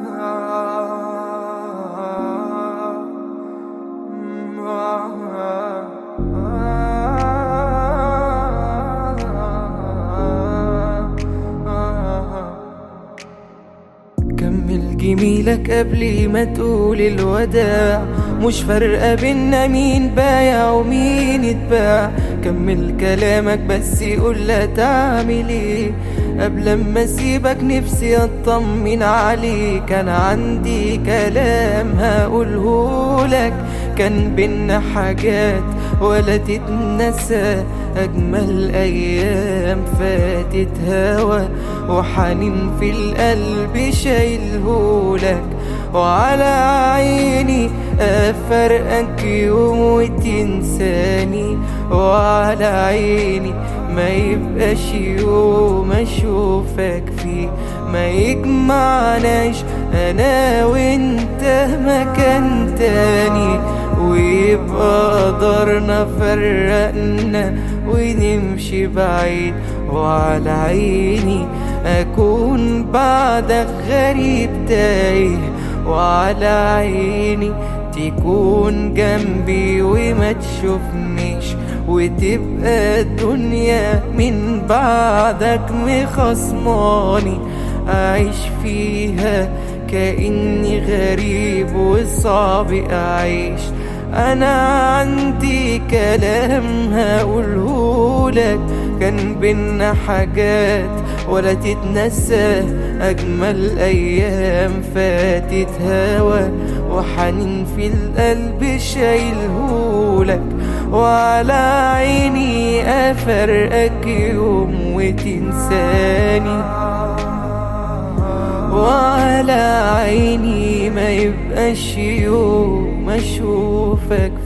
كمل جميلك قبل ما تقول الوداع، مش فارقة بينا مين بايع ومين اتباع. كمل كلامك بس قول لا تعمل ايه، قبل ما اسيبك نفسي اطمن عليك. انا عندي كلام هقولهولك، كان بينا حاجات ولا تتنسى. اجمل ايام فاتت هوا وحنين في القلب شايلهولك، وعلى عيني افرقك يوم وتنساني، وعلى عيني ما يبقاش يوم اشوفك فيه ما يجمعناش انا وانت مكان تاني، ويبقى قدرنا فرقنا ونمشي بعيد. وعلى عيني اكون بعدك غريب تايه، وعلى عيني تكون جنبي وما تشوفنيش، وتبقى الدنيا من بعدك مخصماني. أعيش فيها كأني غريب وصعب أعيش. أنا عندي كلام هقولهولك، كان بينا حاجات ولا تتنسى. أجمل أيام فاتت هوا وحنين في القلب شايلهولك، وعلى عيني أفرقك يوم وتنساني، وعلى عيني ما يبقاش يوم أشوفك